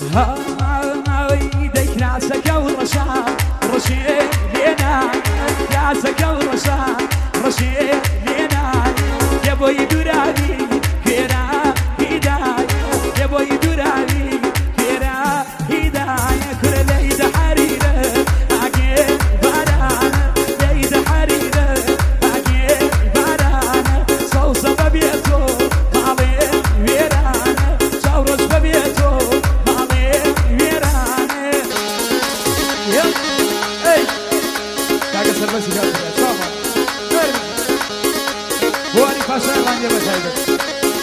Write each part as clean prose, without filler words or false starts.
هاي ديك راسك ورشاد رشيد لينا راسك ورشاد رشيد لينا يا بوي دوراني كيرا هداي يا بوي دوراني كيرا هداي كل ليد حريره عقيل بارانه ليد حريره عقيل بارانه صوصه ببيته مالي ويرانه شاورش ببيته بس يا شباب هو اللي فاشل عندي بس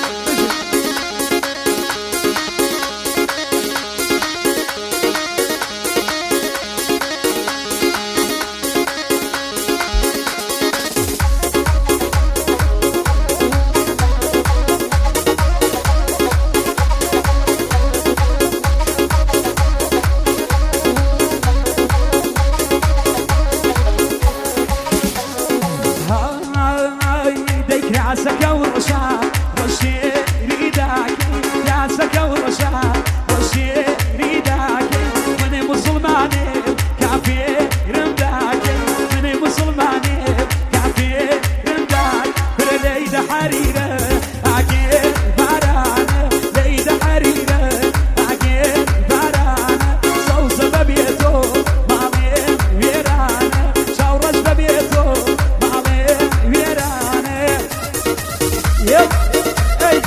راسك ورشاد رشيد ريداك راسك ورشاد رشيد ريداك من مسلماني كافي رمداك من مسلماني كافي رمداك كل ليد حريره عقيل بارانه ليد حريره عقيل بارانه صوصه ببيته مالي ويرانه شاورش ببيته مالي ويرانه يب اي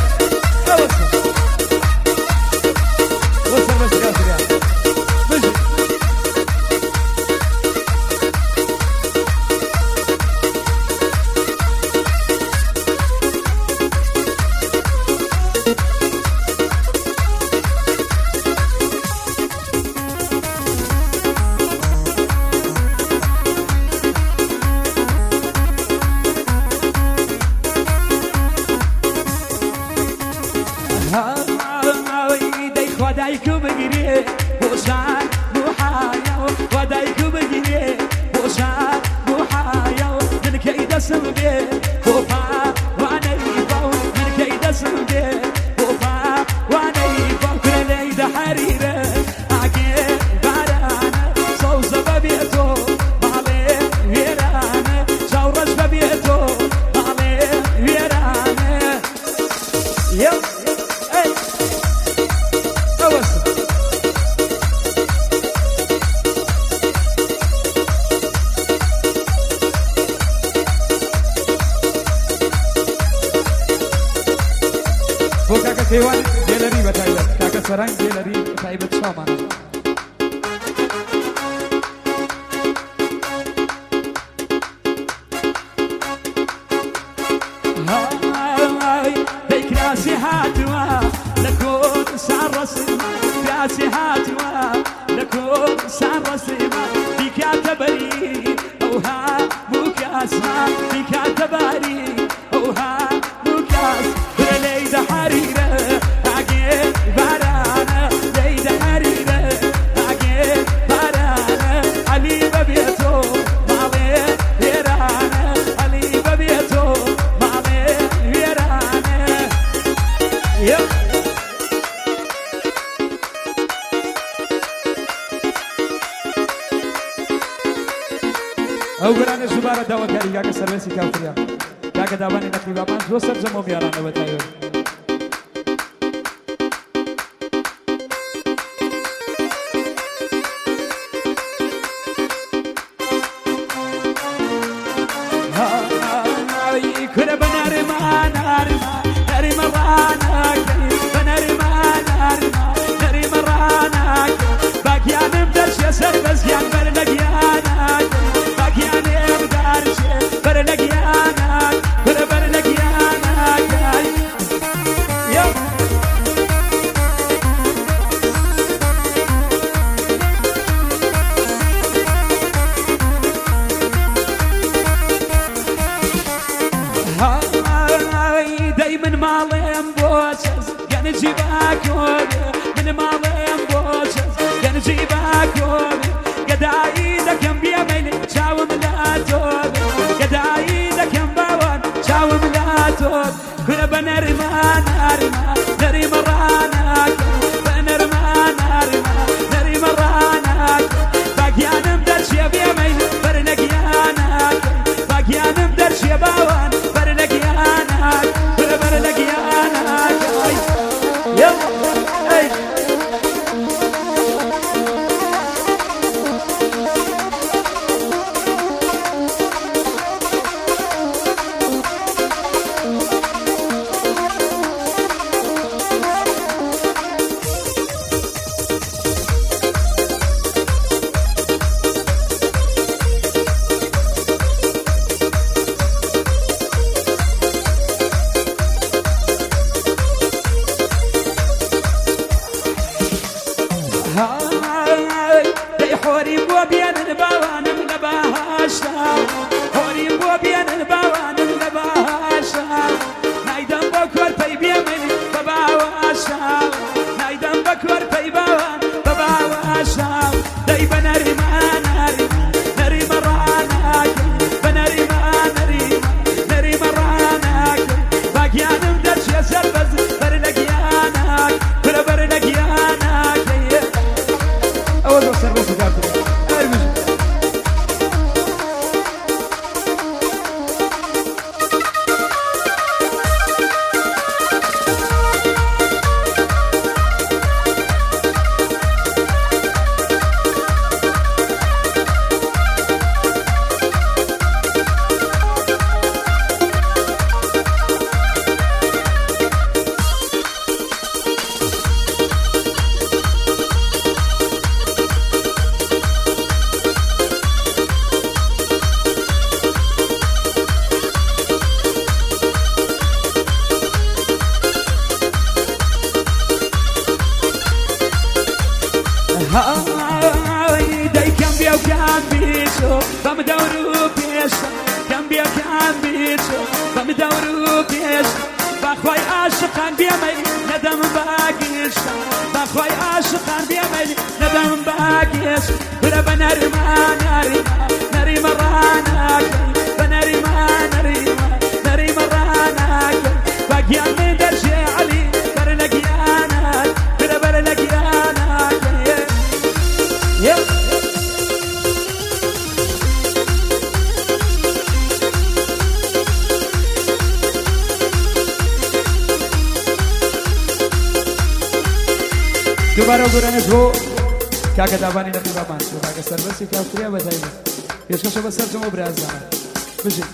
وصل بس قاصر يا بجي خدایکو بگیری بوشان بوحایا خدایکو بگیری بوشان بوحایا من کی دستم به بوفا وانا یبو من کی دستم به بوفا وانا یبو کل لید حریره عقیل بارانه صوصه ببیتو مالي ویرانه شاورش ببیتو مالي ویرانه یب كاكا ديوان جيلري بتايبت كاكا سران جيلري بتايبت شامان هاي ديك راسي هاتوا لكون صار رسمة راسي هاتوا لكون صار رسمة ديك اعتبري اوها مكاسمة ديك اعتبري اوها مكاس ليد حريره عقيل بارانه ليد حريره عقيل بارانه علي ببيته مالي ويرانه علي ببيته مالي ويرانه يب او برانه زباره دوا کاری که سرویسی کافریا که داوانی نقیبا من دو سر زمو میارانه بتایو هاي كل بنارما نارما نارما رانك بنارما نارما نارما رانك باقيان بدرش سر بس يان برلقيانك باقيان بدرش برلقيانك برلقيانك يب هاي دايما مالين بوشز كان جيبك من مالين بوشز كان جيبك قدايدك كم بيمين شاوم لا توب قدايدك كم باون شاوم لا توب كل بنرمان نرما نرما رانك بنرمان دەی حۆری بۆ بێنن باوانم لە بەهاشتا حۆری بۆ بێنن باوانم لە بەهاشتا نایدەم بۆ کۆرپەی بێمن بە باواشتا نایدەم بە کۆرپەی باوان بە باواشتا دەی بە نەریمان نەریمە ڕاناکە بە نەریمان نەریمە ڕاناکە باگیانم دەرچێ سەر بەر لە گیاناک بەر لە گیاناکە ئەوە زۆر سەربەسی کارتە دەی کەم بێ و کام بیچۆ بەم دەور و پێشتە کەم بێ و کام بیچۆ بەم دەور و پێشتە بەخوای عاشقان بێمەی نەدەم باگشتە بەخوای عاشقان بێمەی نەدەم باگشت برە بە نەریمان نەریمە ڕاناکەی بە نەریمان نەریمە ڕاناکەی باگیان من دەرچێ عەلی بەر لە گیانات برە بەر لە گیاناکەی دوباره گرانش بۆ کاکە دابانی نەقیبامان کاکە سەربەسی کاوتریا بەتایبەت پێشکەشە بە سەرجەم و برازانە بژین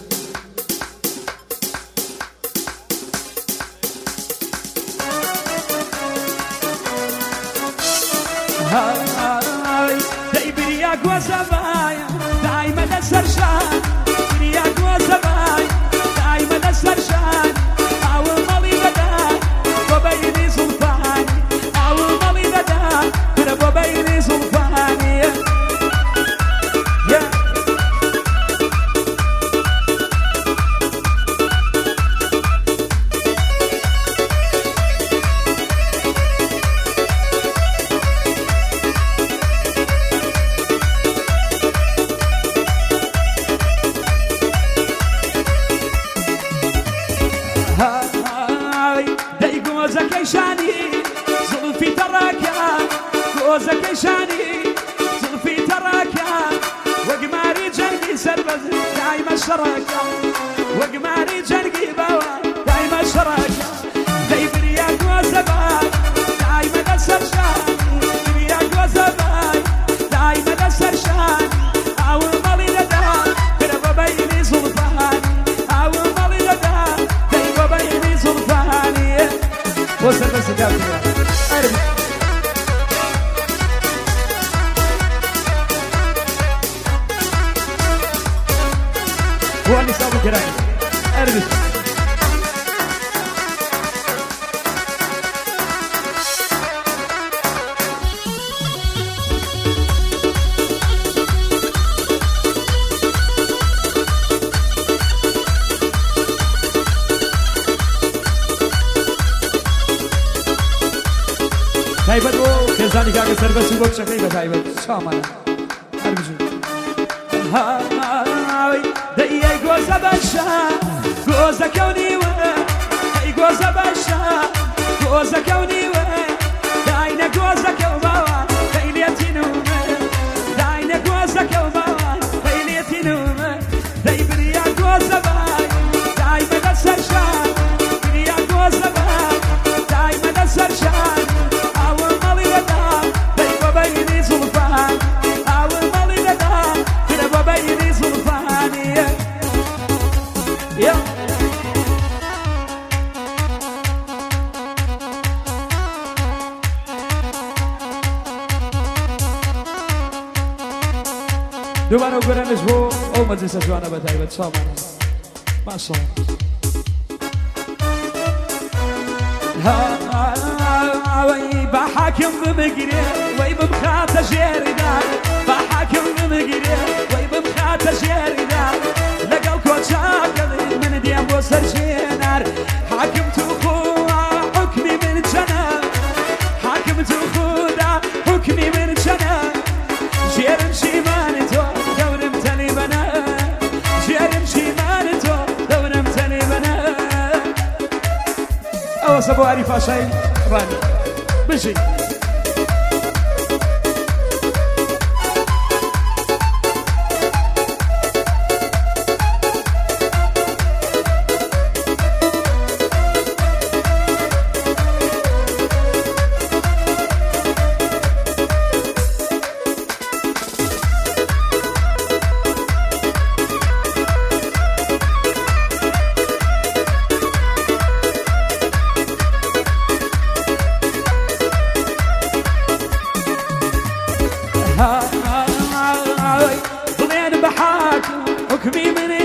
دەی بریا گۆزە بایە دایمە لەسەر شان بریا گۆزە بایە دایمە لەسەر شان ئاوە مەڵی بەدا بۆ بەینی زوڵفانی ئاوە مەڵی بەدا برە بۆ بەینی زوڵفانی دەی گۆزەکەی شانی زڵفی تەڕاکە گۆزەکەی شانی زڵفی تەڕاکە وەگماری جەنگی سەربەز دایمە شەڕەکە وەگماری جەنگی باوە دایمە شەڕەکە دەی بریا گۆزە بای دایمە لەسەر شان بریا گۆزە بای دایمە لەسەر شان ئاوە مەڵی دەدا برە بە بەینی زوڵفانی ئاوە مەڵی دەدا دەی بە بەینی زوڵفانی بۆ سەربەسی کارتە هو اللي سابق كراي اربس تایبەت بۆ خێزانی کاکە سەربەسی بۆ کچەکەی بە تایبەت چامانە هەربژین دەی ئەی گۆزە بەشە گۆزەکەونیوە ئەی گۆزە بەشە گۆزەکەونیوە داینە گۆزەکە و باوان دەیلێتینومە داینە گۆزەکە و باوان دەیلێتینومە دەی بریا گۆزە بای دایمە لەسەر شان بریا گۆزە بای دایمە لەسەر شان ئاوە مەڵی دەدا دەی بە بەینی زوڵفان ئاوە مەڵی دەدا برە بە بەینی زوڵفانیە دوباره گرانش بۆ ئەو مەجلیسە جوانە بە تایبەت چامانە ماشەڵڵا وەی بە حاکم بمگرێ وەی بمخاتة جيردان بحاكم بمقرير وي بمخاتة جيردان لقل كوتشاك من ديم بوسر جينار حاكمت خوها حكمي من جنة حاكمت خوها حكمي من جنة جيرم شيمانتو دورم تليبنا جيرم شيمانتو دورم تليبنا أو سبو عريفة شيء راني بجي ضلين بحاكم حكمي من